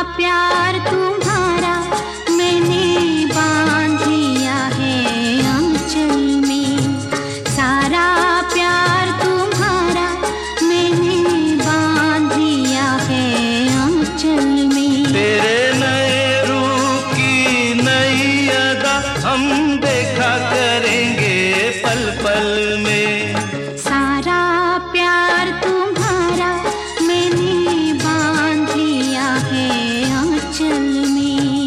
प्यार तुम्हारा मैंने बांध लिया है आंचल में। सारा प्यार तुम्हारा मैंने बांध लिया है आंचल में। तेरे नए रूप की नई अदा हम देखा करेंगे पल पल में। सारा प्यार तुम्हारा मैंने बांध लिया है आंचल में।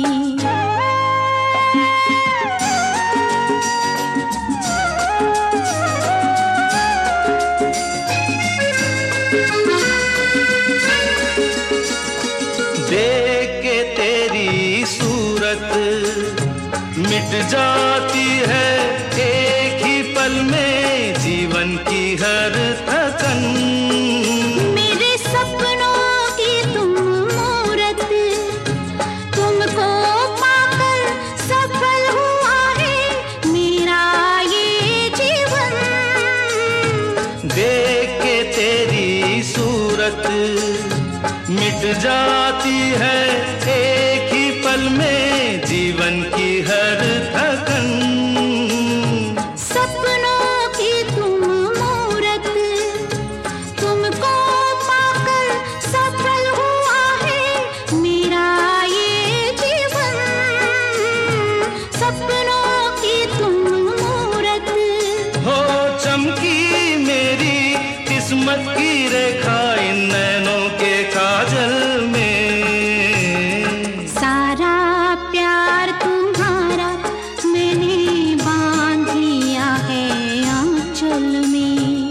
देख के तेरी सूरत मिट जाती है एक ही पल में जीवन की हर थकन। मेरे सपनों की तुम मूरत, तुमको पाकर सफल हुआ है मेरा ये जीवन। देख के तेरी सूरत मिट जाती है एक ही पल में जीवन की हर थकन। सपनों की तुम मूरत, तुमको पाकर सफल हुआ है मेरा ये जीवन। सपनों की तुम मूरत हो चमकी मेरी किस्मत की रेखा इन नैनों के काजल में। सारा प्यार तुम्हारा मैंने बांध लिया है आंचल में।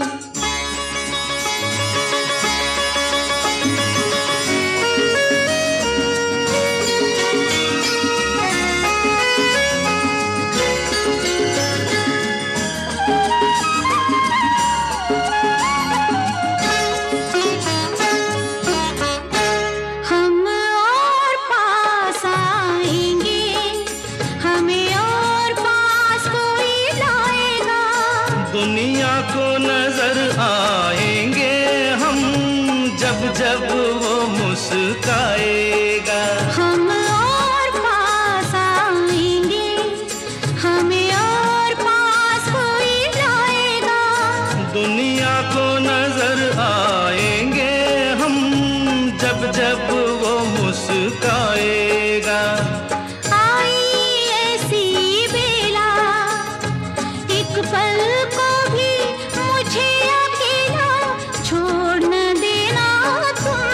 हम और पास आएंगे, हमें और पास कोई लाएगा। दुनिया को नजर आएंगे हम जब जब वो मुस्काएगा। हम और पास आएंगे, हमें और पास कोई लाएगा। दुनिया को नजर आएंगे हम जब जब वो मुस्काएगा। आई ऐसी बेला, एक पल को भी मुझे अकेला छोड़ न देना तुम।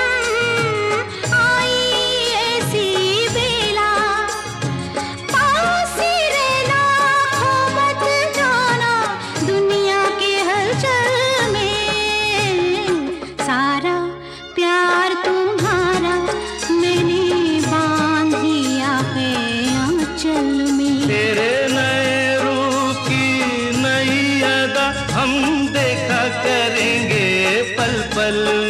आई ऐसी बेला, पास ही रहना, खो मत जाना दुनिया के हलचल में। सारा प्यार तुम्हारा मैंने बांध लिया है आंचल में। तेरे नए रूप की नई अदा हम देखा करेंगे पल पल